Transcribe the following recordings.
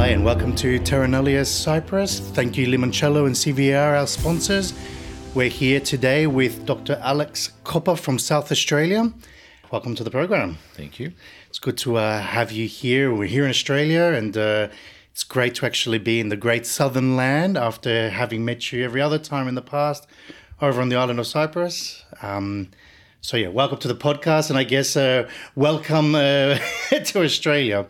Hi and welcome to Terra Nullius Cyprus. Thank you Limoncello and CVR, our sponsors. We're here today with Dr. Alex Copper from South Australia. Welcome to the program. Thank you. It's good to have you here. We're here in Australia and it's great to actually be in the great southern land after having met you every other time in the past over on the island of Cyprus. So yeah, welcome to the podcast, and I guess welcome to Australia.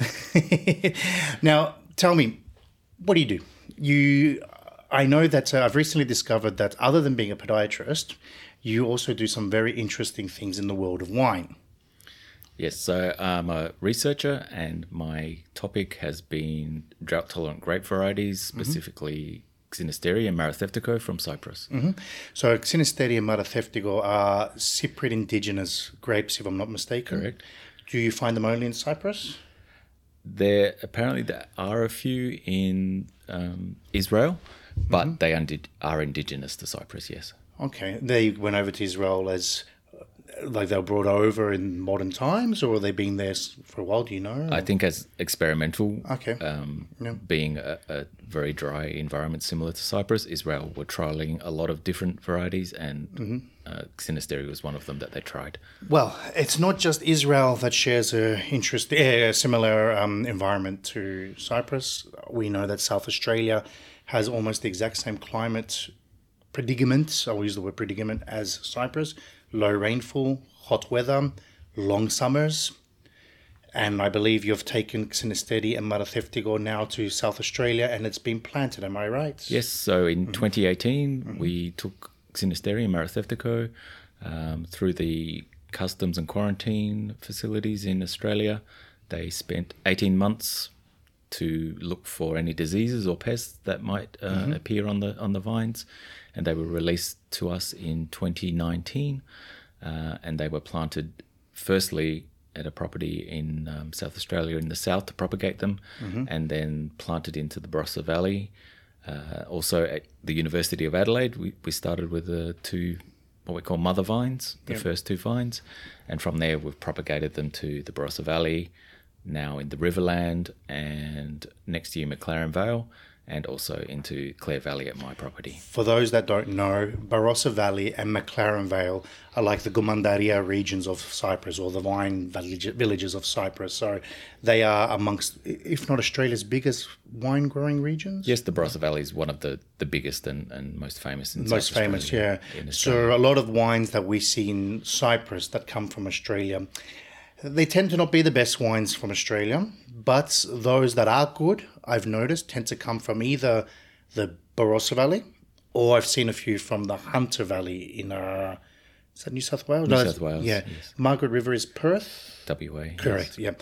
Now, tell me, what do you do? I know that I've recently discovered that other than being a podiatrist, you also do some very interesting things in the world of wine. Yes, so I'm a researcher, and my topic has been drought-tolerant grape varieties, specifically Xynisteri and Maratheftico from Cyprus. So Xynisteri and Maratheftico are Cypriot indigenous grapes, if I'm not mistaken. Correct. Do you find them only in Cyprus? There are a few in Israel, but they are indigenous to Cyprus, yes. Okay. They went over to Israel as, like they were brought over in modern times, or have they been there for a while, do you know? I think as experimental, Yeah. being a very dry environment similar to Cyprus, Israel were trialling a lot of different varieties, and Xynisteri was one of them that they tried. Well, it's not just Israel that shares a similar environment to Cyprus. We know that South Australia has almost the exact same climate predicament, I'll use the word predicament, as Cyprus. Low rainfall, hot weather, long summers. And I believe you've taken Xynisteri and Maratheftico now to South Australia, and it's been planted, am I right? Yes, so in 2018, we took Xynisteri and Maratheftico through the customs and quarantine facilities in Australia. They spent 18 months to look for any diseases or pests that might appear on the vines, and they were released to us in 2019, and they were planted firstly at a property in South Australia in the south to propagate them, and then planted into the Barossa Valley. Also at the University of Adelaide, we started with the two, what we call mother vines, the first two vines, and from there we've propagated them to the Barossa Valley, now in the Riverland, and next year McLaren Vale, and also into Clare Valley at my property. For those that don't know, Barossa Valley and McLaren Vale are like the Gumandaria regions of Cyprus, or the wine villages of Cyprus. So they are amongst, if not Australia's biggest wine growing regions. Yes, the Barossa Valley is one of the biggest and most famous in Most South famous, Australia, yeah. in So Australia. a lot of wines that we see in Cyprus that come from Australia, they tend to not be the best wines from Australia, but those that are good, I've noticed, tend to come from either the Barossa Valley, or I've seen a few from the Hunter Valley in, is that New South Wales? New South Wales, Yeah. yes. Margaret River is Perth? WA. Correct, yeah.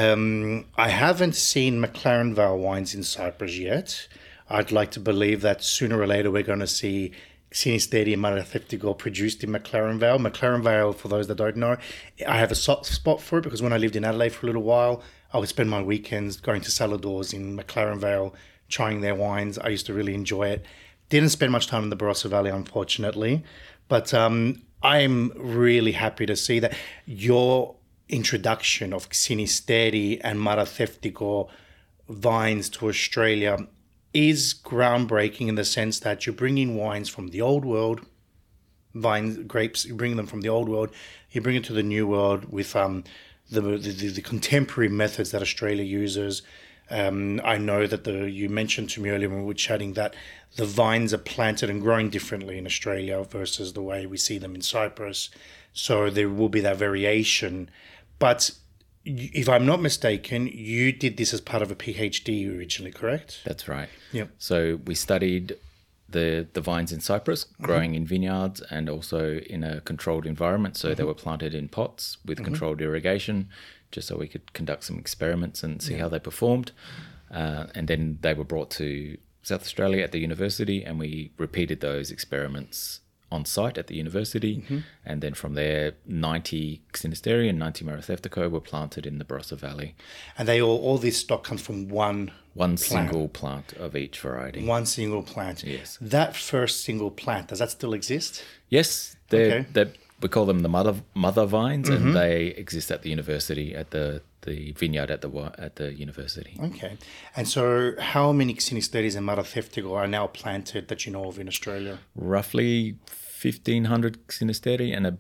I haven't seen McLaren Vale wines in Cyprus yet. I'd like to believe that sooner or later we're going to see Xynisteri and Maratheftico produced in McLaren Vale. McLaren Vale, for those that don't know, I have a soft spot for it because when I lived in Adelaide for a little while, I would spend my weekends going to Saladors in McLaren Vale, trying their wines. I used to really enjoy it. Didn't spend much time in the Barossa Valley, unfortunately, but I'm really happy to see that your introduction of Xynisteri and Maratheftico vines to Australia is groundbreaking in the sense that you're bringing wines from the old world, grapes, you bring them from the old world, you bring it to the new world with the contemporary methods that Australia uses. I know that you mentioned to me earlier when we were chatting that the vines are planted and growing differently in Australia versus the way we see them in Cyprus. So there will be that variation. But if I'm not mistaken, you did this as part of a PhD originally, correct? That's right. Yep. So we studied the vines in Cyprus, growing in vineyards and also in a controlled environment. So they were planted in pots with controlled irrigation, just so we could conduct some experiments and see how they performed. And then they were brought to South Australia at the university, and we repeated those experiments on site at the university, and then from there 90 Xynisteri and 90 Maratheftico were planted in the Barossa Valley. And they all this stock comes from one single plant of each variety. One single plant. Yes. That first single plant, does that still exist? Yes, Okay. they're we call them the mother vines, and they exist at the university, at the vineyard at the university. Okay. And so how many Xinisteris and Maratheftigo are now planted that you know of in Australia? Roughly 1,500 Xinisteri and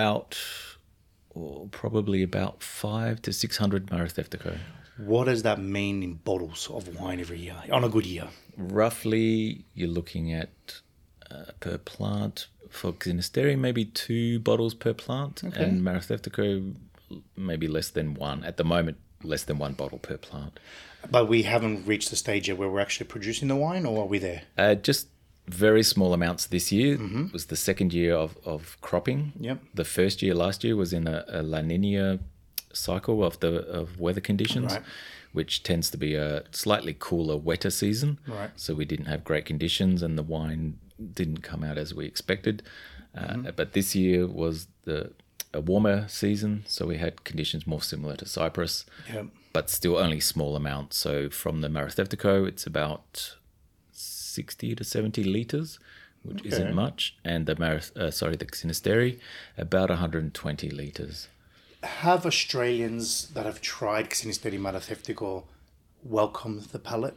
probably about 500 to 600 Maratheftico. What does that mean in bottles of wine every year, on a good year? Roughly, you're looking at per plant for Xinisteri, maybe 2 bottles per plant, and Maratheftico maybe less than 1. At the moment, less than 1 bottle per plant. But we haven't reached the stage yet where we're actually producing the wine, or are we there? Just very small amounts this year. It was the second year of cropping. Yep. The first year last year was in a La Nina cycle of weather conditions, Right. which tends to be a slightly cooler, wetter season. Right. So we didn't have great conditions and the wine didn't come out as we expected. But this year was a warmer season, so we had conditions more similar to Cyprus, Yep. but still only small amounts. So from the Maratheftico, it's about 60 to 70 litres, which isn't much, and the Xinisteri, about 120 litres. Have Australians that have tried Xinisteri Maratheftigo welcome the palate?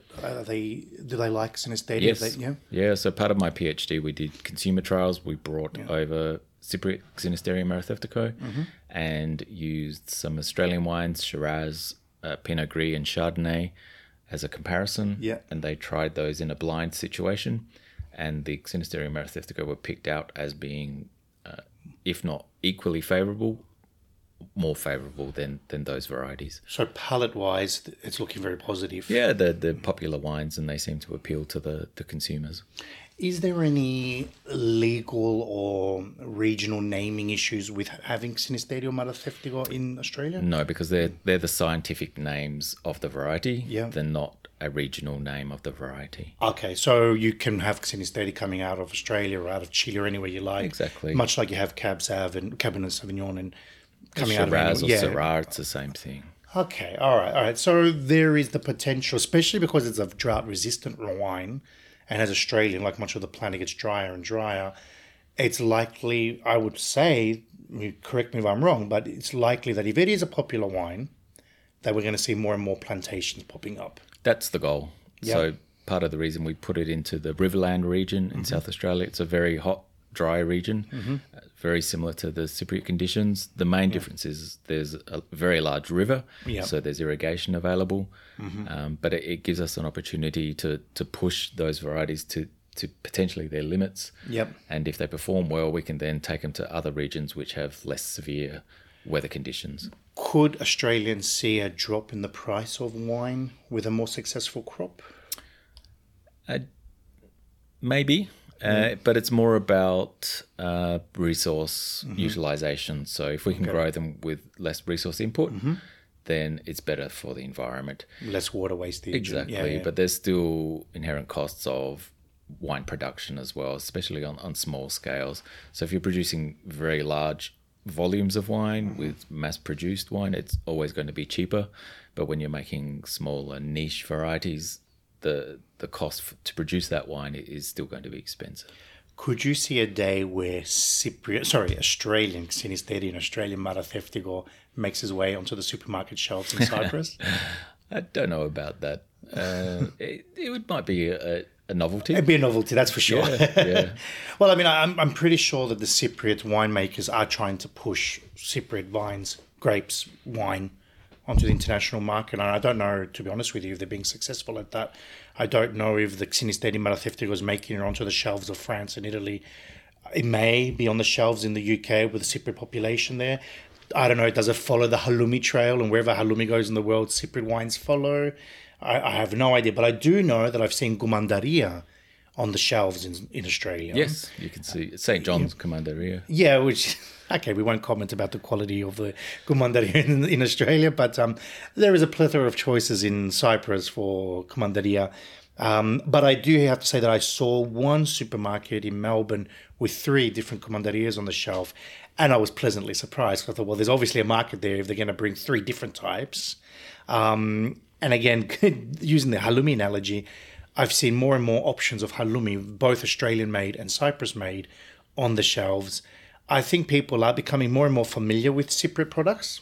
Do they like Xinisteri? Yes. Yeah, so part of my PhD, we did consumer trials. We brought over Cypriot Xinisteri Maratheftico and used some Australian wines, Shiraz, Pinot Gris and Chardonnay as a comparison. Yeah. And they tried those in a blind situation. And the Xinisteri Maratheftico were picked out as being, if not equally favourable, more favourable than those varieties. So palate-wise, it's looking very positive. Yeah, the popular wines, and they seem to appeal to the consumers. Is there any legal or regional naming issues with having Xinisteri or Maratheftigo in Australia? No, because they're the scientific names of the variety. Yeah. They're not a regional name of the variety. Okay, so you can have Xinisteri coming out of Australia or out of Chile or anywhere you like. Exactly. Much like you have Cab Sav and Cabernet Sauvignon and coming out of Shiraz or anywhere. Syrah, it's the same thing. Okay, all right. So there is the potential, especially because it's a drought-resistant wine, and as Australian, like much of the planet gets drier and drier, it's likely, I would say, correct me if I'm wrong, but it's likely that if it is a popular wine, that we're going to see more and more plantations popping up. That's the goal. Yep. So part of the reason we put it into the Riverland region in South Australia, it's a very hot, dry region, very similar to the Cypriot conditions. The main difference is there's a very large river, so there's irrigation available, but it gives us an opportunity to push those varieties to potentially their limits. Yep. And if they perform well, we can then take them to other regions which have less severe weather conditions. Could Australians see a drop in the price of wine with a more successful crop? Maybe. But it's more about resource utilization. So if we can grow them with less resource input, then it's better for the environment. Less water wastage. Exactly. Yeah. But there's still inherent costs of wine production as well, especially on small scales. So if you're producing very large volumes of wine with mass-produced wine, it's always going to be cheaper. But when you're making smaller niche varieties, the cost to produce that wine is still going to be expensive. Could you see a day where Australian Xinisteri and Australian Maratheftigo makes his way onto the supermarket shelves in Cyprus? I don't know about that. It might be a novelty. It'd be a novelty, that's for sure. Yeah. Well, I mean, I'm pretty sure that the Cypriot winemakers are trying to push Cypriot vines, grapes, wine onto the international market. And I don't know, to be honest with you, if they're being successful at that. I don't know if the Xinisteri Maratheftigo is making it onto the shelves of France and Italy. It may be on the shelves in the UK with the Cypriot population there. I don't know, does it follow the halloumi trail? And wherever halloumi goes in the world, Cypriot wines follow? I have no idea. But I do know that I've seen Gumandaria on the shelves in Australia. Yes, you can see St. John's Commanderia. Yeah, which, okay, we won't comment about the quality of the Gumandaria in Australia, but there is a plethora of choices in Cyprus for Gumandaria. But I do have to say that I saw one supermarket in Melbourne with 3 different Gumandarias on the shelf, and I was pleasantly surprised. I thought, well, there's obviously a market there if they're going to bring 3 different types. And again, using the halloumi analogy, I've seen more and more options of halloumi, both Australian-made and Cyprus-made, on the shelves. I think people are becoming more and more familiar with Cypriot products.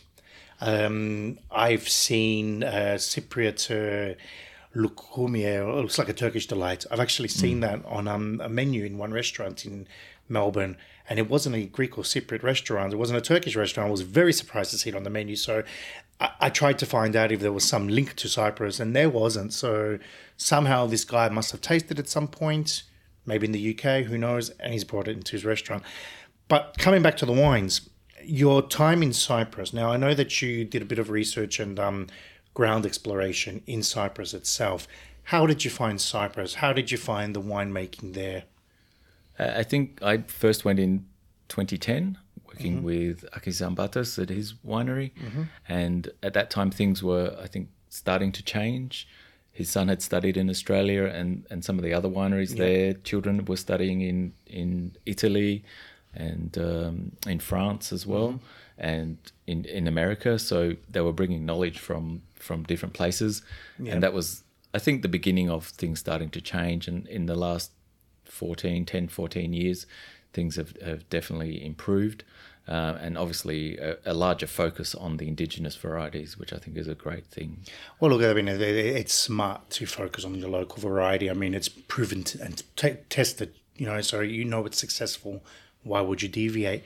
I've seen Cypriot Lukumia. It looks like a Turkish delight. I've actually seen that on a menu in one restaurant in Melbourne, and it wasn't a Greek or Cypriot restaurant. It wasn't a Turkish restaurant. I was very surprised to see it on the menu. So I tried to find out if there was some link to Cyprus, and there wasn't. So somehow this guy must have tasted at some point, maybe in the UK, who knows, and he's brought it into his restaurant. But coming back to the wines, your time in Cyprus. Now, I know that you did a bit of research and ground exploration in Cyprus itself. How did you find Cyprus? How did you find the winemaking there? I think I first went in 2010, working with Akis Zambatas at his winery. And at that time, things were, I think, starting to change. His son had studied in Australia, and some of the other wineries there, children were studying in Italy and in France as well, and in America. So they were bringing knowledge from different places. And that was, I think, the beginning of things starting to change. And in the last 10, 14 years, things have definitely improved. And obviously a larger focus on the indigenous varieties, which I think is a great thing. Well, look, I mean, it's smart to focus on your local variety. I mean, it's proven and tested, so it's successful. Why would you deviate?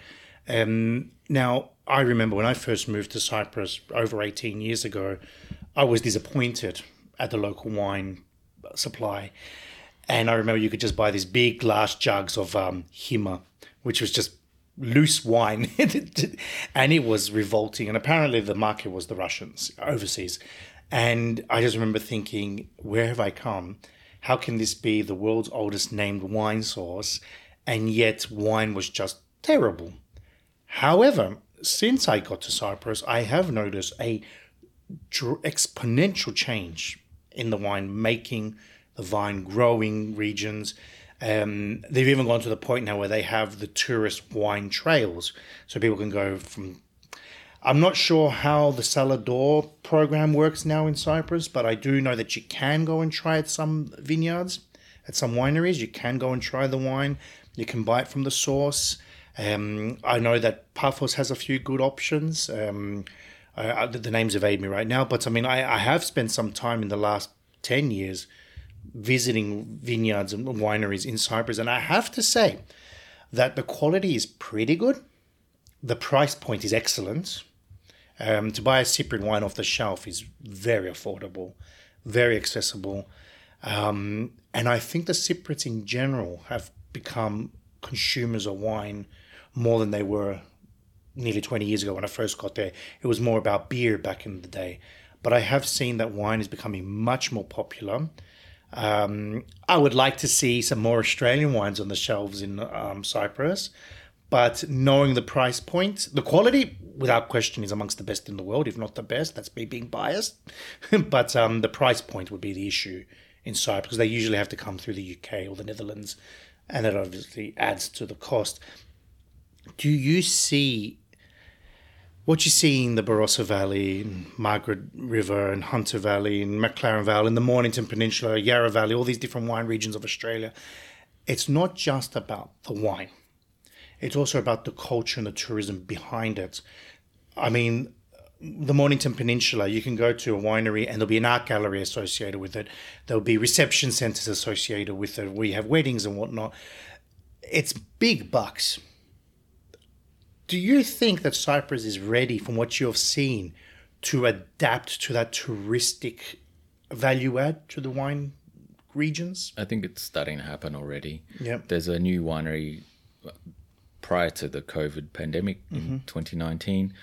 Now, I remember when I first moved to Cyprus over 18 years ago, I was disappointed at the local wine supply. And I remember you could just buy these big glass jugs of Hima, which was just loose wine. And it was revolting. And apparently the market was the Russians overseas. And I just remember thinking, where have I come? How can this be the world's oldest named wine source? And yet wine was just terrible. However, since I got to Cyprus, I have noticed a exponential change in the wine making, the vine growing regions. They've even gone to the point now where they have the tourist wine trails. So people can go from... I'm not sure how the Salador program works now in Cyprus, but I do know that you can go and try at some vineyards, at some wineries. You can go and try the wine. You can buy it from the source. I know that Paphos has a few good options. The names evade me right now, but I mean, I have spent some time in the last 10 years visiting vineyards and wineries in Cyprus, and I have to say that the quality is pretty good. The price point is excellent. To buy a Cypriot wine off the shelf is very affordable, very accessible. And I think the Cypriots in general have become consumers of wine more than they were nearly 20 years ago when I first got there. It was more about beer back in the day. But I have seen that wine is becoming much more popular. I would like to see some more Australian wines on the shelves in Cyprus. But knowing the price point, the quality, without question, is amongst the best in the world, if not the best. That's me being biased. But the price point would be the issue in Cyprus, because they usually have to come through the UK or the Netherlands, and that obviously adds to the cost. Do you see what you see in the Barossa Valley, in Margaret River, and Hunter Valley, and McLaren Vale, in the Mornington Peninsula, Yarra Valley, all these different wine regions of Australia? It's not just about the wine. It's also about the culture and the tourism behind it. I mean, the Mornington Peninsula, you can go to a winery and there'll be an art gallery associated with it. There'll be reception centres associated with it. We have weddings and whatnot. It's big bucks. Do you think that Cyprus is ready, from what you have seen, to adapt to that touristic value add to the wine regions? I think it's starting to happen already. Yep. There's a new winery prior to the COVID pandemic in 2019.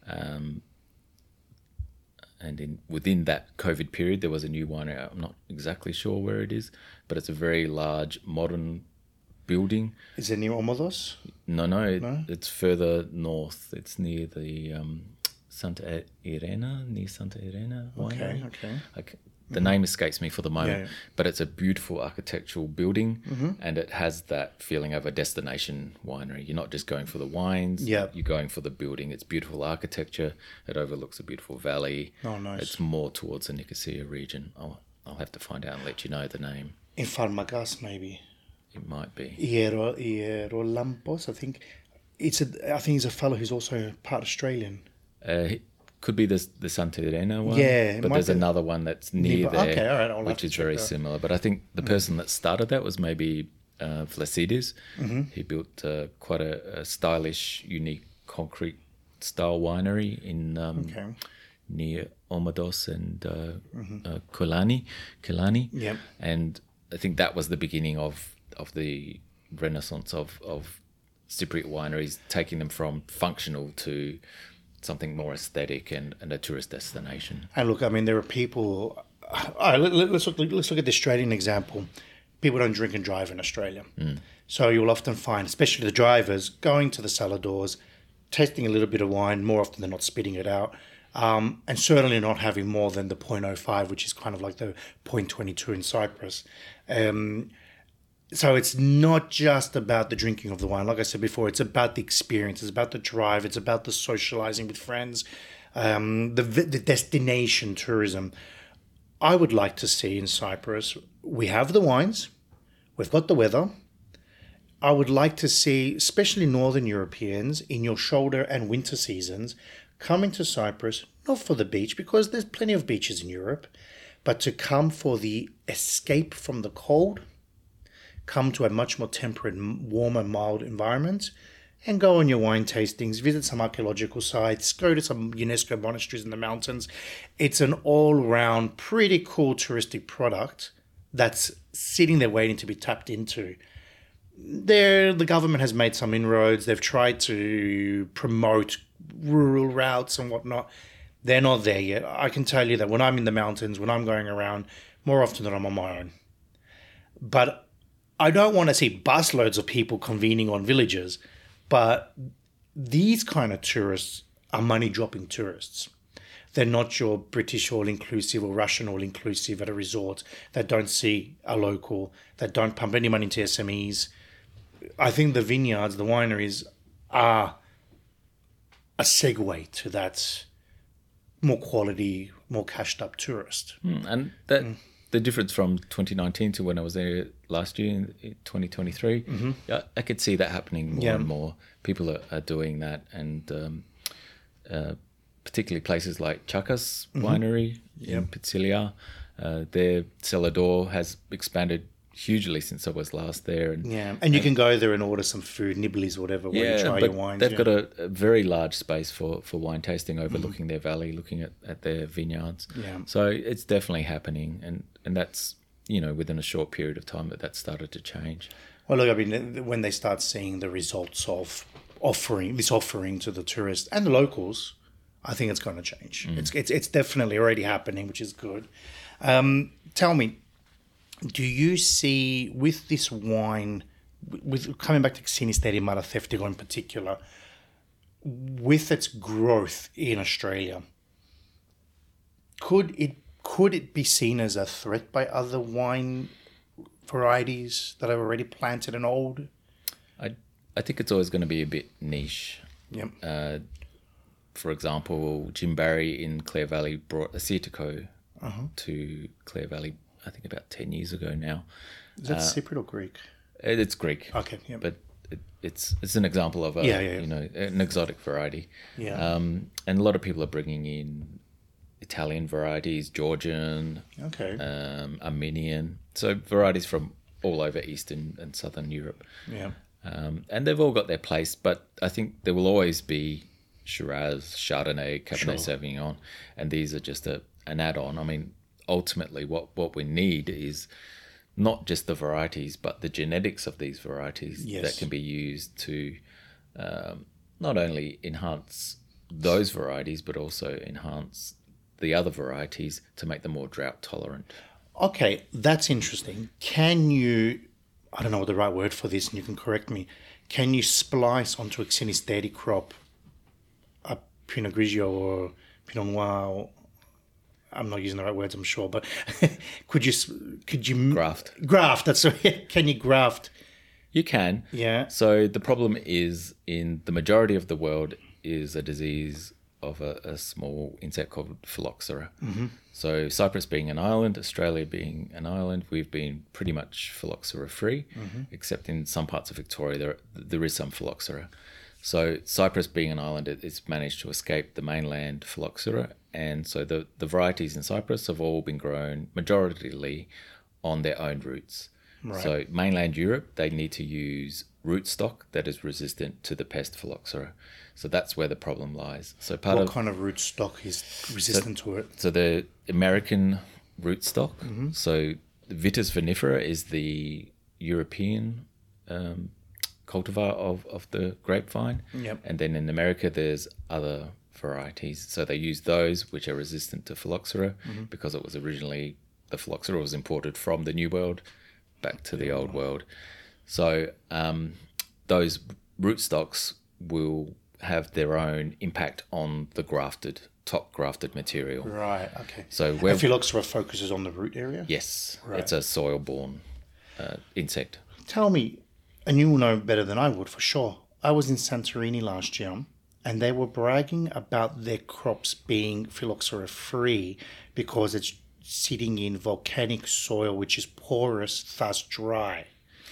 And within that COVID period, there was a new winery. I'm not exactly sure where it is, but it's a very large, modern building. Is it near Omodos? No? It's further north. It's near the Santa Irene winery. Okay. The name escapes me for the moment, Yeah. but it's a beautiful architectural building, and it has that feeling of a destination winery. You're not just going for the wines, you're going for the building. It's beautiful architecture. It overlooks a beautiful valley. Oh, nice. It's more towards the Nicosia region. I'll have to find out and let you know the name. In Pharmagas, maybe. It might be. Hierolampos, I think. I think he's a fellow who's also part Australian. Could be the Santa Elena one. Yeah, it but might there's be. another one that's near there, Okay, all right, I'll have which to is check very that. similar. But I think the person that started that was maybe Flaccidez. Mm-hmm. He built quite a stylish, unique concrete style winery in Okay. near Omados and Killarney. Yep. And I think that was the beginning of the renaissance of Cypriot wineries, taking them from functional to something more aesthetic and a tourist destination. And look, I mean, there are people. All right, let's look at the Australian example. People don't drink and drive in Australia, so you'll often find, especially the drivers, going to the cellar doors, tasting a little bit of wine. More often than not, spitting it out, and certainly not having more than the 0.05, which is kind of like the 0.22 in Cyprus. So it's not just about the drinking of the wine. Like I said before, it's about the experience. It's about the drive. It's about the socializing with friends, the destination tourism. I would like to see in Cyprus, we have the wines, we've got the weather. I would like to see, especially Northern Europeans, in your shoulder and winter seasons, coming to Cyprus, not for the beach, because there's plenty of beaches in Europe, but to come for the escape from the cold, come to a much more temperate, warmer, mild environment, and go on your wine tastings, visit some archaeological sites, go to some UNESCO monasteries in the mountains. It's an all-round, pretty cool touristic product that's sitting there waiting to be tapped into. The government has made some inroads. They've tried to promote rural routes and whatnot. They're not there yet. I can tell you that when I'm in the mountains, when I'm going around, more often than I'm on my own. But I don't want to see busloads of people convening on villages, but these kind of tourists are money-dropping tourists. They're not your British all-inclusive or Russian all-inclusive at a resort that don't see a local, that don't pump any money into SMEs. I think the vineyards, the wineries, are a segue to that more quality, more cashed-up tourist. And that the difference from 2019 to when I was there last year in 2023, I could see that happening more and more. People are doing that, and particularly places like Chakas Winery in Pitsilia, their cellar door has expanded hugely since I was last there. And you can go there and order some food, nibblies, whatever, while you try your wines. They've got a very large space for wine tasting, overlooking their valley, looking at their vineyards. So it's definitely happening, and that's, within a short period of time that started to change. Well, look, I mean, when they start seeing the results of offering to the tourists and the locals, I think it's going to change. It's definitely already happening, which is good. Tell me, do you see with this wine, with coming back to Xynisteri Maratheftigo in particular, with its growth in Australia, could it be seen as a threat by other wine varieties that are already planted and old? I think it's always going to be a bit niche. Yep. For example, Jim Barry in Clare Valley brought Assyrtiko to Clare Valley, I think about 10 years ago now. Is that Cypriot or Greek? It's Greek. Okay, yeah. But it's an example of an exotic variety. Yeah. And a lot of people are bringing in Italian varieties, Georgian, Armenian, so varieties from all over Eastern and Southern Europe. Yeah. And they've all got their place, but I think there will always be Shiraz, Chardonnay, Cabernet Sauvignon, and these are just an add-on. I mean, ultimately, what we need is not just the varieties, but the genetics of these varieties that can be used to not only enhance those varieties, but also enhance the other varieties to make them more drought tolerant. Okay, that's interesting. Can you, I don't know what the right word for this, and you can correct me, can you splice onto a Xynisteri crop a Pinot Grigio or Pinot Noir, or, I'm not using the right words, I'm sure, but could you Graft. That's right. Can you graft? You can. Yeah. So the problem is, in the majority of the world, is a disease of a small insect called phylloxera. So Cyprus being an island, Australia being an island, we've been pretty much phylloxera free, except in some parts of Victoria there is some phylloxera. So Cyprus being an island, it's managed to escape the mainland phylloxera, and so the varieties in Cyprus have all been grown majoritarily on their own roots. Right. So mainland Europe, they need to use rootstock that is resistant to the pest phylloxera. So that's where the problem lies. So What kind of rootstock is resistant to it? So the American rootstock, so Vitis vinifera is the European cultivar of the grapevine. Yep. And then in America, there's other varieties. So they use those which are resistant to phylloxera because it was originally, the phylloxera was imported from the New World back to the Old World. So those rootstocks will have their own impact on the top grafted material. Right, okay. So And phylloxera focuses on the root area? yes, Right. it's a soil-borne insect. Tell me, and you will know better than I would for sure. I was in Santorini last year, and they were bragging about their crops being phylloxera free because it's sitting in volcanic soil, which is porous, thus dry.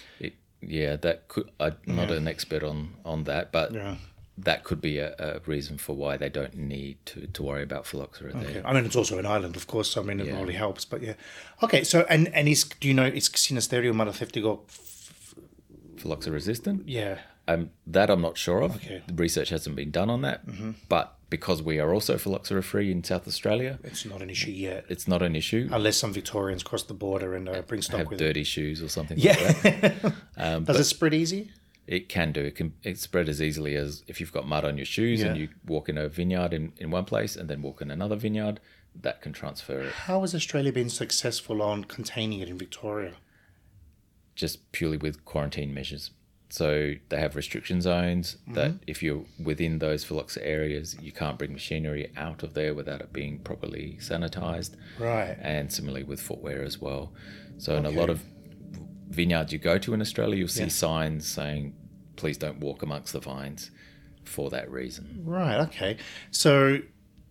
That could. I'm not an expert on that, but Yeah. that could be a reason for why they don't need to worry about phylloxera there. Okay. I mean, it's also an island, of course. So, I mean, it really helps. But yeah, okay. So, and do you know is Xenosterio maratheptigo? Phylloxera resistant? Yeah. That I'm not sure of. Okay. The research hasn't been done on that. But because we are also phylloxera free in South Australia, It's not an issue yet, it's not an issue. unless some Victorians cross the border and bring stock Have with dirty shoes or something it. like that. Yeah. Does it spread easy? It can do. It spread as easily as if you've got mud on your shoes and Yeah. you walk in a vineyard in one place and then walk in another vineyard, that can transfer it. How has Australia been successful on containing it in Victoria? Just purely with quarantine measures. So they have restriction zones that if you're within those phylloxera areas, you can't bring machinery out of there without it being properly sanitized. Right. And similarly with footwear as well. So in a lot of vineyards you go to in Australia, you'll see signs saying, please don't walk amongst the vines for that reason. Right, okay. So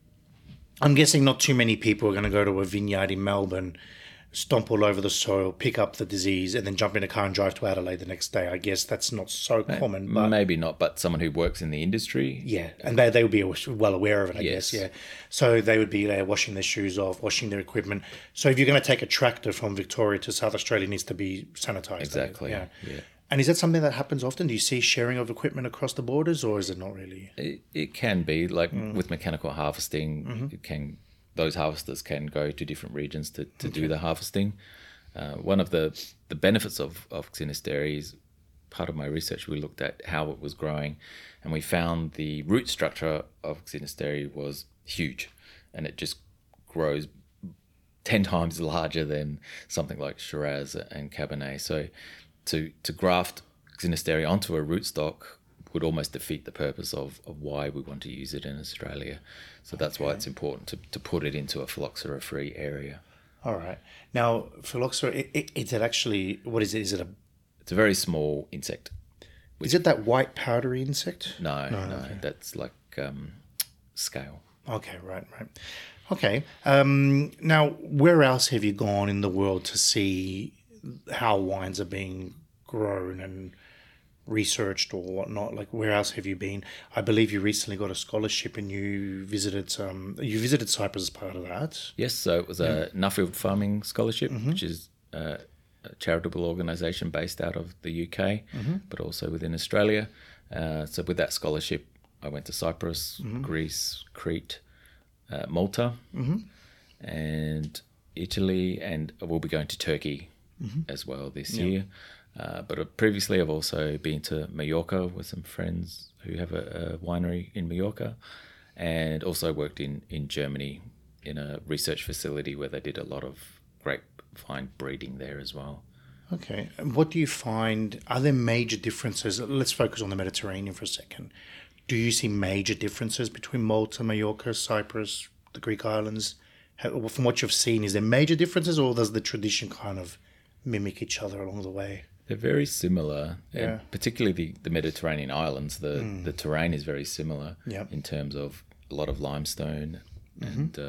I'm guessing not too many people are going to go to a vineyard in Melbourne, stomp all over the soil, pick up the disease, and then jump in a car and drive to Adelaide the next day. I guess that's not so common, but Maybe not, but someone who works in the industry, yeah, and they would be well aware of it, I Yes. guess, yeah. So they would be there washing their shoes off, washing their equipment. So if you're going to take a tractor from Victoria to South Australia, it needs to be sanitized. Exactly, Yeah. yeah. And is that something that happens often? Do you see sharing of equipment across the borders, or is it not really? it can be like with mechanical harvesting, those harvesters can go to different regions to do the harvesting. One of the benefits of Xenosteri is part of my research. We looked at how it was growing, and we found the root structure of Xenosteri was huge, and it just grows 10 times larger than something like Shiraz and Cabernet. So to graft Xenosteri onto a rootstock would almost defeat the purpose of why we want to use it in Australia. So that's why it's important to put it into a phylloxera-free area. All right. Now, phylloxera, is it actually, what is it? Is it It's a very small insect. is it that white powdery insect? No, that's like scale. Okay, right. Okay. Now, where else have you gone in the world to see how wines are being grown and researched or whatnot? Like, where else have you been? I believe you recently got a scholarship and you visited Cyprus as part of that. Yes, so it was a Nuffield Farming Scholarship, which is a charitable organisation based out of the UK, but also within Australia. So with that scholarship, I went to Cyprus, Greece, Crete, Malta, and Italy, and we'll be going to Turkey as well this year. But previously, I've also been to Mallorca with some friends who have a winery in Mallorca, and also worked in Germany in a research facility where they did a lot of grapevine breeding there as well. Okay. And what do you find? Are there major differences? Let's focus on the Mediterranean for a second. Do you see major differences between Malta, Mallorca, Cyprus, the Greek islands? From what you've seen, is there major differences, or does the tradition kind of mimic each other along the way? They're very similar, Yeah. and particularly the Mediterranean islands. The terrain is very similar in terms of a lot of limestone and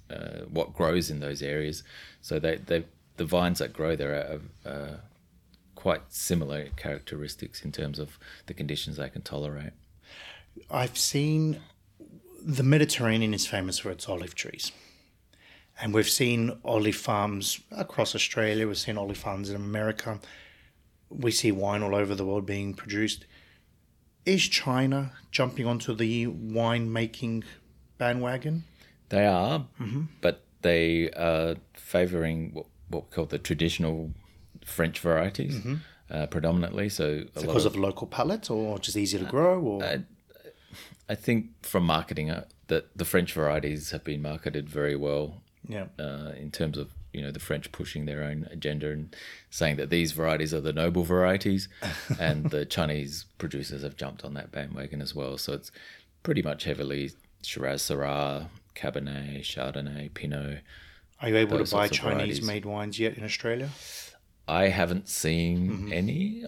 what grows in those areas. So the vines that grow there quite similar characteristics in terms of the conditions they can tolerate. I've seen the Mediterranean is famous for its olive trees. And we've seen olive farms across Australia. We've seen olive farms in America. We see wine all over the world being produced. Is China jumping onto the wine-making bandwagon? They are, but they are favouring what we call the traditional French varieties predominantly. So Because of local palate or just easier to grow? Or I think from marketing that the French varieties have been marketed very well. Yeah. In terms of the French pushing their own agenda and saying that these varieties are the noble varieties, and the Chinese producers have jumped on that bandwagon as well. So it's pretty much heavily Shiraz, Syrah, Cabernet, Chardonnay, Pinot. Are you able to buy Chinese-made wines yet in Australia? I haven't seen any.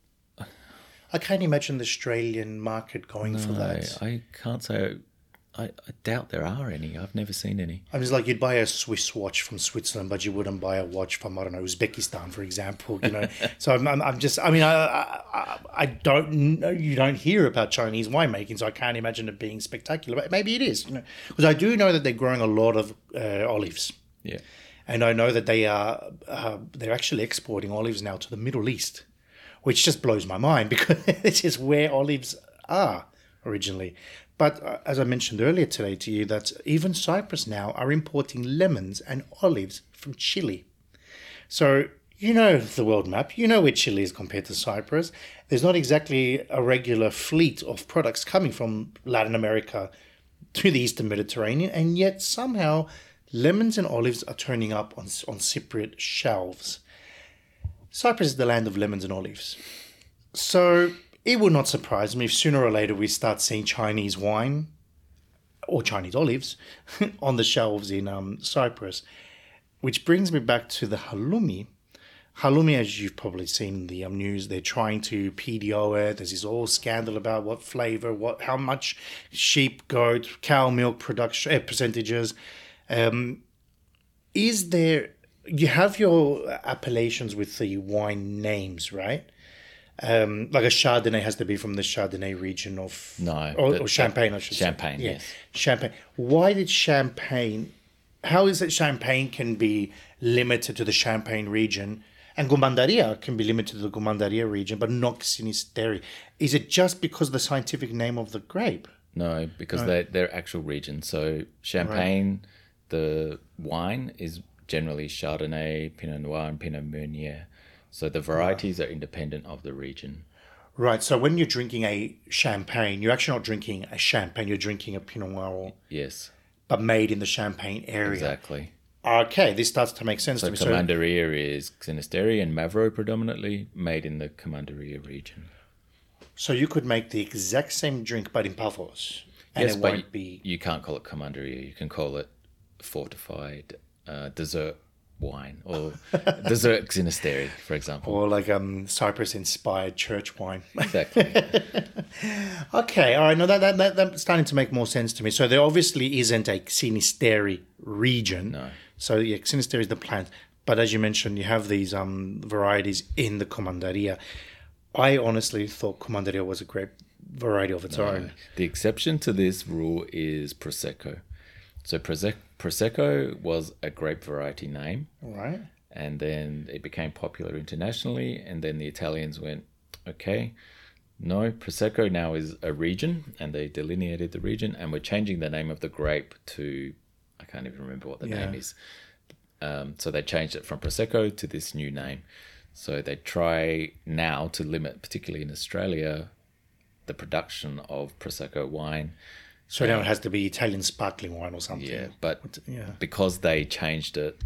I can't imagine the Australian market going for that. I can't say. I doubt there are any. I've never seen any. I mean, it's like you'd buy a Swiss watch from Switzerland, but you wouldn't buy a watch from, I don't know, Uzbekistan, for example. So I'm just. I mean, I don't know. You don't hear about Chinese winemaking, so I can't imagine it being spectacular. But maybe it is, because I do know that they're growing a lot of olives. Yeah, and I know that they're actually exporting olives now to the Middle East, which just blows my mind because this is where olives are originally. But as I mentioned earlier today to you, that even Cyprus now are importing lemons and olives from Chile. So the world map. You know where Chile is compared to Cyprus. There's not exactly a regular fleet of products coming from Latin America to the Eastern Mediterranean, and yet somehow lemons and olives are turning up on Cypriot shelves. Cyprus is the land of lemons and olives. So it would not surprise me if sooner or later we start seeing Chinese wine or Chinese olives on the shelves in Cyprus. Which brings me back to the halloumi. Halloumi, as you've probably seen in the news, they're trying to PDO it. There's this whole scandal about what flavour, how much sheep, goat, cow milk production percentages. Is there? You have your appellations with the wine names, right? Like a Chardonnay has to be from the Chardonnay region of... No. Or Champagne, I should say. Champagne, yes. Champagne. Why did Champagne... How is it Champagne can be limited to the Champagne region and Gumandaria can be limited to the Gumandaria region, but not Sinisteri? Is it just because of the scientific name of the grape? No, because they're actual regions. So Champagne, the wine is generally Chardonnay, Pinot Noir, and Pinot Meunier. So the varieties are independent of the region. Right. So when you're drinking a Champagne, you're actually not drinking a Champagne. You're drinking a Pinot Noir. Yes. But made in the Champagne area. Exactly. Okay, this starts to make sense to me. So Commanderia is Xynisteri and Mavro predominantly, made in the Commanderia region. So you could make the exact same drink, but in Paphos. And yes, it but won't be... you can't call it Commanderia. You can call it fortified dessert wine or dessert Xynisteri, for example. Or like Cyprus-inspired church wine. Exactly. Okay, all right. No, that's starting to make more sense to me. So there obviously isn't a Xynisteri region. No. So yeah, Xynisteri is the plant. But as you mentioned, you have these varieties in the Commanderia. I honestly thought Commanderia was a great variety of its own. The exception to this rule is Prosecco. So Prosecco was a grape variety name. Right. And then it became popular internationally. And then the Italians went, okay, no, Prosecco now is a region. And they delineated the region. And we're changing the name of the grape to, I can't even remember what the name is. So they changed it from Prosecco to this new name. So they try now to limit, particularly in Australia, the production of Prosecco wine. So now it has to be Italian sparkling wine or something. Yeah, but because they changed it,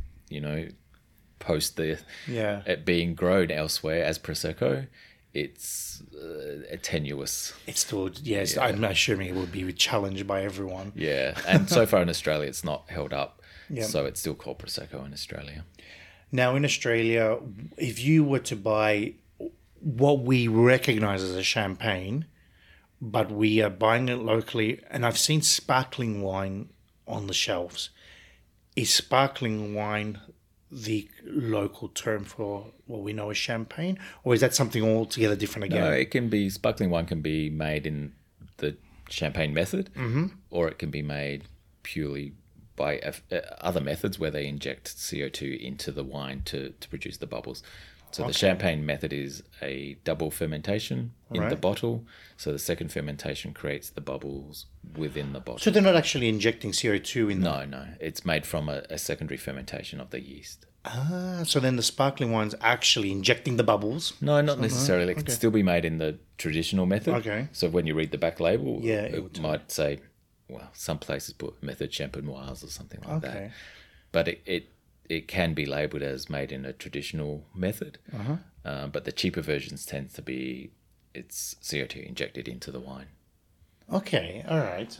post it being grown elsewhere as Prosecco, it's tenuous. It's still, yes, yeah. I'm assuming it will be challenged by everyone. Yeah, and so far in Australia, it's not held up. Yeah. So it's still called Prosecco in Australia. Now, in Australia, if you were to buy what we recognise as a champagne, but we are buying it locally, and I've seen sparkling wine on the shelves. Is sparkling wine the local term for what we know as champagne, or is that something altogether different again? No, it can be, sparkling wine can be made in the champagne method, or it can be made purely by other methods where they inject CO2 into the wine to produce the bubbles. So the champagne method is a double fermentation in the bottle. So the second fermentation creates the bubbles within the bottle. So they're not actually injecting CO2 in there? No. It's made from a secondary fermentation of the yeast. So then the sparkling wine's actually injecting the bubbles? No, not necessarily. It could still be made in the traditional method. Okay. So when you read the back label, Yeah, it might say, well, some places put method champenoise or something like that. Okay. But it can be labelled as made in a traditional method. But the cheaper versions tend to be, it's CO2 injected into the wine. Okay, all right.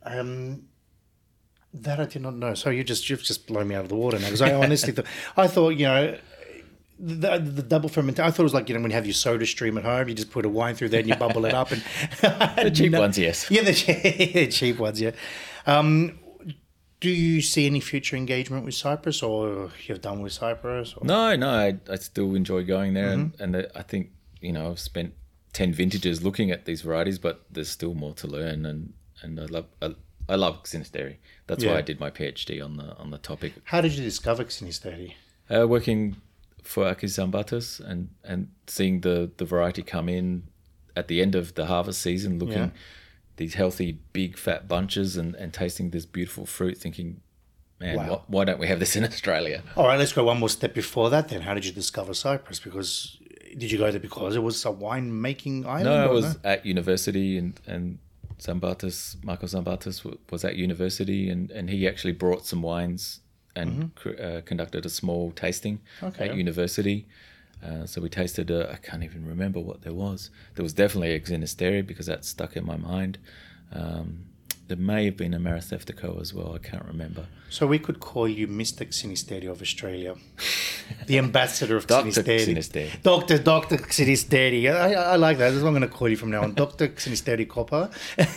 That I did not know. So you've just blown me out of the water now, because I honestly thought, you know, the double fermentation. I thought it was like, you know, when you have your soda stream at home, you just put a wine through there and you bubble it up. And The cheap ones, yes. Yeah, the cheap ones, yeah. Do you see any future engagement with Cyprus, or you've done with Cyprus? Or? No, I still enjoy going there, and I think, you know, I've spent 10 vintages looking at these varieties, but there's still more to learn, and I love Xynisteri. That's why I did my PhD on the topic. How did you discover Xynisteri? Working for Akis Zambatas and seeing the variety come in at the end of the harvest season, looking these healthy, big, fat bunches and tasting this beautiful fruit, thinking, man, why don't we have this in Australia? All right, let's go one more step before that then. How did you discover Cyprus? Because did you go there because it was a wine-making island? No, I was at university, and Marco Zambatas was at university, and he actually brought some wines and conducted a small tasting at university. So we tasted, I can't even remember what there was. There was definitely a Xynisteri, because that stuck in my mind. There may have been a Maratheftico as well, I can't remember. So we could call you Mr. Xynisteri of Australia, the ambassador of Dr. Xynisteri. Xynisteri. Dr. Xynisteri. I like that. That's what I'm going to call you from now on. Dr. Xynisteri Copper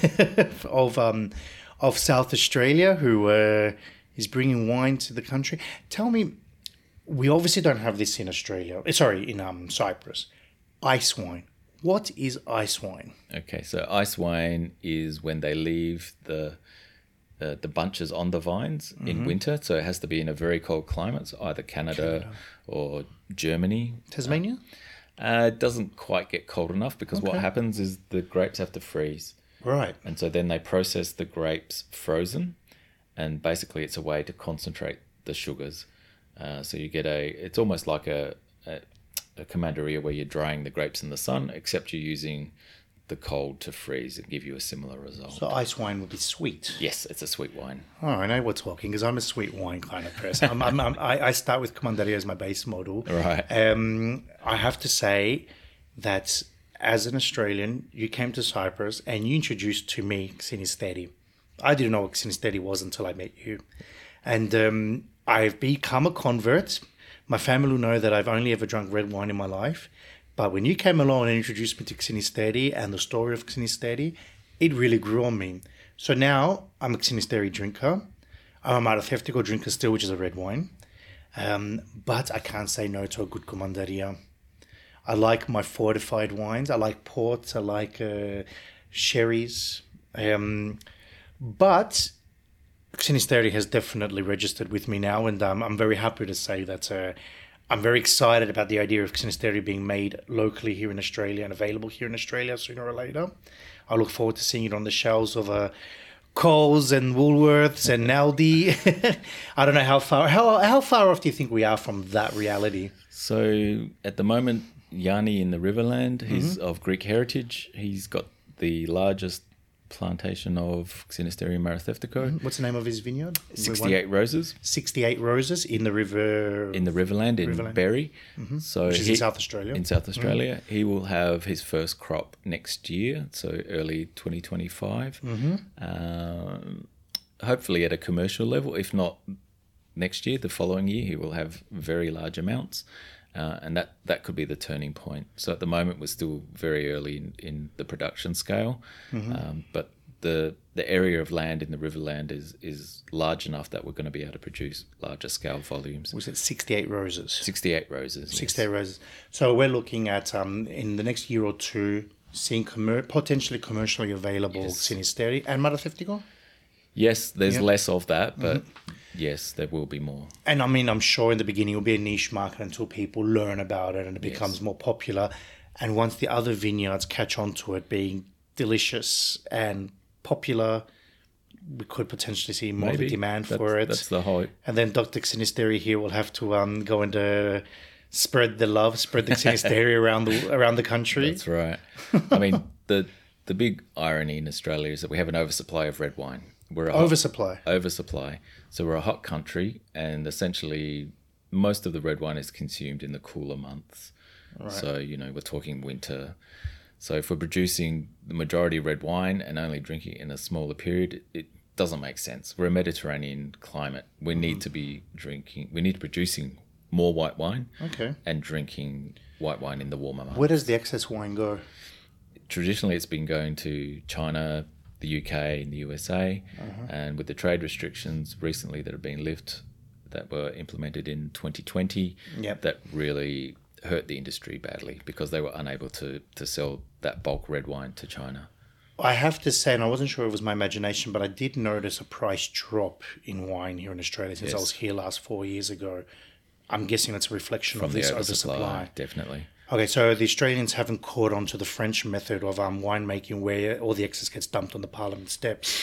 of South Australia, who is bringing wine to the country. Tell me, we obviously don't have this in Australia. In Cyprus. Ice wine. What is ice wine? Okay, so ice wine is when they leave the bunches on the vines in winter. So it has to be in a very cold climate, so either Canada or Germany. Tasmania? It doesn't quite get cold enough, because what happens is the grapes have to freeze. Right. And so then they process the grapes frozen, and basically it's a way to concentrate the sugars. So you get it's almost like a commanderia where you're drying the grapes in the sun, except you're using the cold to freeze and give you a similar result. So ice wine would be sweet. Yes, it's a sweet wine. Oh, I know we're talking, because I'm a sweet wine kind of person. I start with Commanderia as my base model. Right. I have to say that as an Australian, you came to Cyprus and you introduced to me Xynisteri. I didn't know what Xynisteri was until I met you. And I've become a convert. My family will know that I've only ever drunk red wine in my life. But when you came along and introduced me to Xynisteri and the story of Xynisteri, it really grew on me. So now I'm a Xynisteri drinker. I'm a Maratheftico drinker still, which is a red wine. But I can't say no to a good Commanderia. I like my fortified wines. I like ports. I like sherries. But Xynisteri has definitely registered with me now, and I'm very happy to say that I'm very excited about the idea of Xynisteri being made locally here in Australia and available here in Australia sooner or later. I look forward to seeing it on the shelves of Coles and Woolworths and Aldi. I don't know how far off do you think we are from that reality? So at the moment, Yanni in the Riverland, he's of Greek heritage. He's got the largest plantation of Xynisteri Maratheftico. What's the name of his vineyard? 68 Roses. 68 Roses in the river... In the Riverland in Berry. So which is in South Australia. In South Australia. He will have his first crop next year, so early 2025. Hopefully at a commercial level. If not next year, the following year, he will have very large amounts. And that could be the turning point. So at the moment, we're still very early in the production scale. But the area of land in the Riverland is large enough that we're going to be able to produce larger scale volumes. Was it 68 roses? 68 roses. 68 roses. So we're looking at, in the next year or two, seeing potentially commercially available Sinisteri and Maratheftigo? Yes, there's less of that, but yes, there will be more. And I mean, I'm sure in the beginning it will be a niche market until people learn about it and it becomes more popular. And once the other vineyards catch on to it being delicious and popular, we could potentially see more of a demand for it. That's the hope. And then Dr. Sinisteri here will have to go and spread the love, spread the Sinisteri around the country. That's right. I mean, the big irony in Australia is that we have an oversupply of red wine. We're oversupply. So we're a hot country, and essentially most of the red wine is consumed in the cooler months. Right. So, we're talking winter. So if we're producing the majority red wine and only drinking it in a smaller period, it doesn't make sense. We're a Mediterranean climate. We need to be producing more white wine and drinking white wine in the warmer months. Where does the excess wine go? Traditionally, it's been going to China, the UK and the USA, and with the trade restrictions recently that have been lifted, that were implemented in 2020, that really hurt the industry badly because they were unable to sell that bulk red wine to China. I have to say, and I wasn't sure it was my imagination, but I did notice a price drop in wine here in Australia since I was here last 4 years ago. I'm guessing it's a reflection of this oversupply. Definitely. Okay, so the Australians haven't caught on to the French method of winemaking where all the excess gets dumped on the Parliament steps.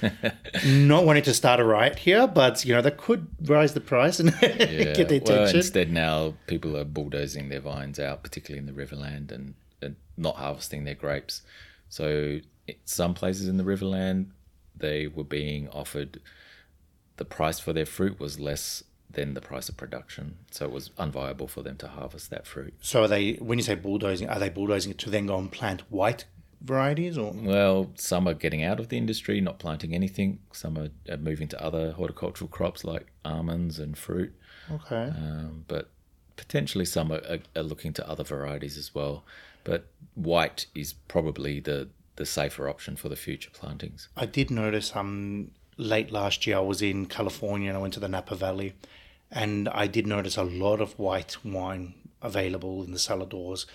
Not wanting to start a riot here, but, that could rise the price and get the attention. Well, instead now people are bulldozing their vines out, particularly in the Riverland, and not harvesting their grapes. So some places in the Riverland, they were being offered, the price for their fruit was less than the price of production. So it was unviable for them to harvest that fruit. So when you say bulldozing, are they bulldozing it to then go and plant white varieties? Or? Well, some are getting out of the industry, not planting anything. Some are moving to other horticultural crops like almonds and fruit. Okay. But potentially some are looking to other varieties as well. But white is probably the safer option for the future plantings. I did notice late last year I was in California and I went to the Napa Valley, and I did notice a lot of white wine available in the cellar doors.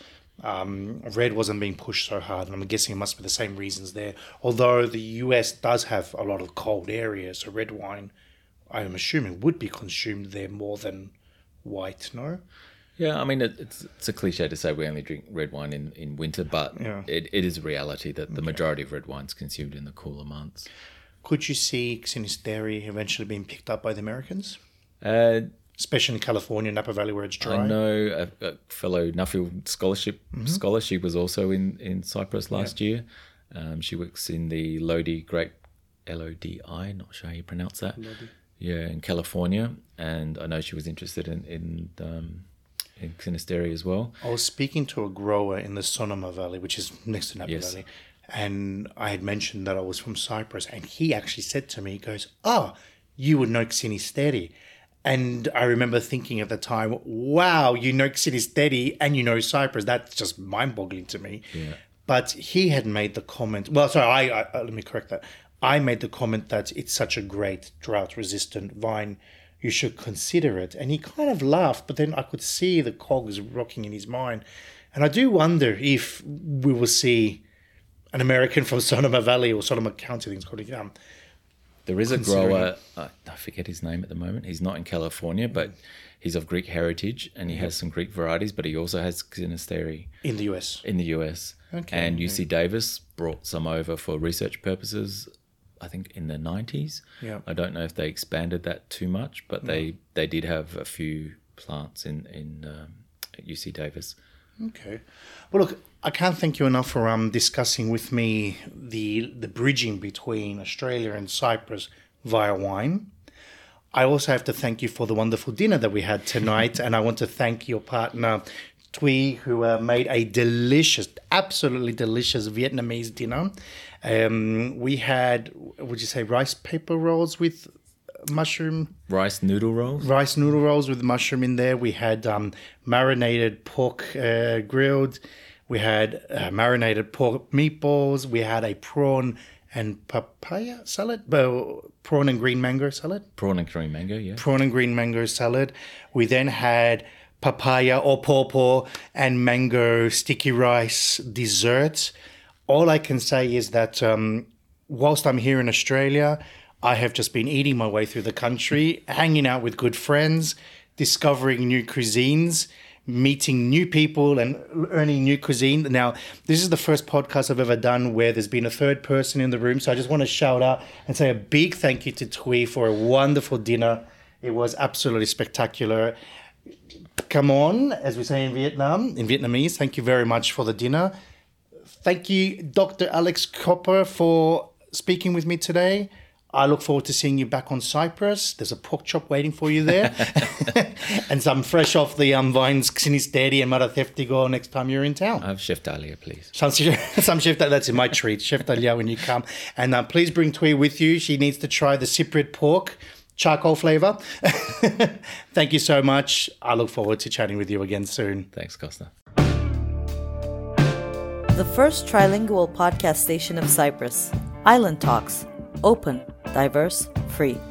Red wasn't being pushed so hard, and I'm guessing it must be the same reasons there. Although the US does have a lot of cold areas, so red wine, I'm assuming, would be consumed there more than white, no? Yeah, I mean, it's a cliche to say we only drink red wine in winter, but it is a reality that the majority of red wine is consumed in the cooler months. Could you see Sinisteri eventually being picked up by the Americans? Especially in California, Napa Valley, where it's dry. I know a fellow Nuffield scholar. She was also in Cyprus last year. She works in the Lodi grape, Lodi, not sure how you pronounce that. Lodi. Yeah, in California. And I know she was interested in Sinisteri as well. I was speaking to a grower in the Sonoma Valley, which is next to Napa Valley. And I had mentioned that I was from Cyprus, and he actually said to me, he goes, you would know Sinisteri. And I remember thinking at the time, wow, you know Sinisteri and you know Cyprus. That's just mind-boggling to me. Yeah. But he had made the comment, let me correct that. I made the comment that it's such a great drought-resistant vine, you should consider it. And he kind of laughed, but then I could see the cogs rocking in his mind. And I do wonder if we will see an American from Sonoma Valley or Sonoma County, I think it's called. There is a grower, I forget his name at the moment. He's not in California, but he's of Greek heritage, and he has some Greek varieties, but he also has Sinisteri. In the US? In the US. Okay. And UC Davis brought some over for research purposes, I think in the 90s. Yeah. I don't know if they expanded that too much, but they did have a few plants in at UC Davis. Okay. Well, look, I can't thank you enough for discussing with me the bridging between Australia and Cyprus via wine. I also have to thank you for the wonderful dinner that we had tonight, and I want to thank your partner, Thuy, who made a delicious, absolutely delicious Vietnamese dinner. We had, would you say, rice paper rolls with mushroom? Rice noodle rolls? Rice noodle rolls with mushroom in there. We had marinated pork grilled. We had marinated pork meatballs. We had a prawn and papaya salad, prawn and green mango salad. Prawn and green mango, yeah. Prawn and green mango salad. We then had papaya or pawpaw and mango sticky rice dessert. All I can say is that whilst I'm here in Australia, I have just been eating my way through the country, hanging out with good friends, discovering new cuisines, meeting new people and learning new cuisine. Now, this is the first podcast I've ever done where there's been a third person in the room. So I just want to shout out and say a big thank you to Thuy for a wonderful dinner. It was absolutely spectacular. Come on, as we say in Vietnamese, thank you very much for the dinner. Thank you, Dr. Alex Copper, for speaking with me today. I look forward to seeing you back on Cyprus. There's a pork chop waiting for you there. And some fresh off the vines, Xinisteri and Maratheftigo next time you're in town. I have Chef Dahlia, please. Some Chef, that's in my treat, Chef Dahlia when you come. And please bring Thuy with you. She needs to try the Cypriot pork, charcoal flavour. Thank you so much. I look forward to chatting with you again soon. Thanks, Costa. The first trilingual podcast station of Cyprus. Island Talks. Open, diverse, free.